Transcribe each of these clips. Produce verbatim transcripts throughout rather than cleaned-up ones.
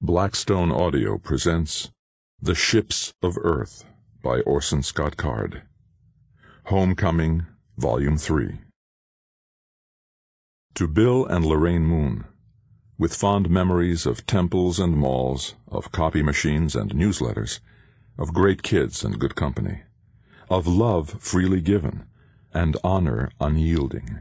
Blackstone Audio presents The Ships of Earth by Orson Scott Card. Homecoming, Volume three. To Bill and Lorraine Moon, with fond memories of temples and malls, of copy machines and newsletters, of great kids and good company, of love freely given, and honor unyielding.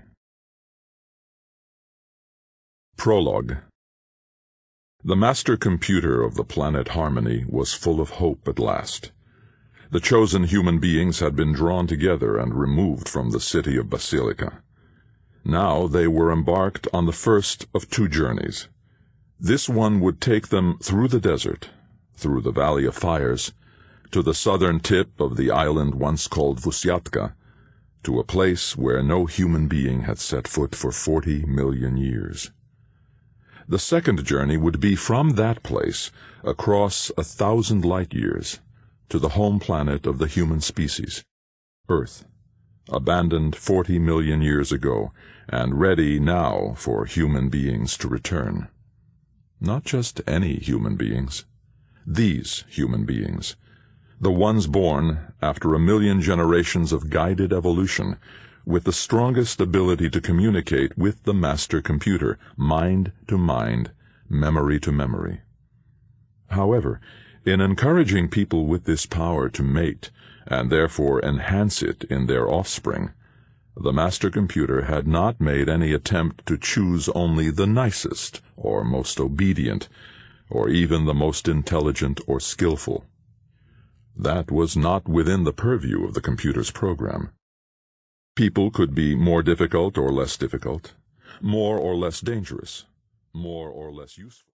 Prologue. The master computer of the planet Harmony was full of hope at last. The chosen human beings had been drawn together and removed from the city of Basilica. Now they were embarked on the first of two journeys. This one would take them through the desert, through the Valley of Fires, to the southern tip of the island once called Vusyatka, to a place where no human being had set foot for forty million years. The second journey would be from that place, across a thousand light-years, to the home planet of the human species, Earth, abandoned forty million years ago, and ready now for human beings to return. Not just any human beings. These human beings, the ones born after a million generations of guided evolution, with the strongest ability to communicate with the master computer, mind to mind, memory to memory. However, in encouraging people with this power to mate, and therefore enhance it in their offspring, the master computer had not made any attempt to choose only the nicest, or most obedient, or even the most intelligent or skillful. That was not within the purview of the computer's program. People could be more difficult or less difficult, more or less dangerous, more or less useful.